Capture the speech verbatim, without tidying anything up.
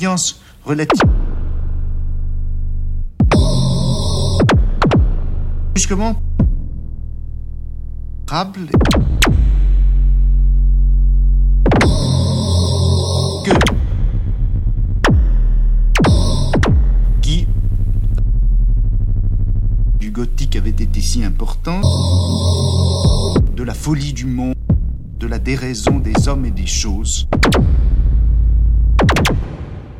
science relative. Brusquement, rable que qui du gothique avait été si important, de la folie du monde, de la déraison des hommes et des choses.